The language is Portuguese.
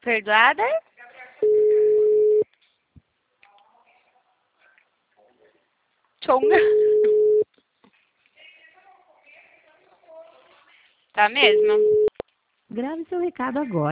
Perdoada? Tchonga. Tá mesmo? Grave seu recado agora.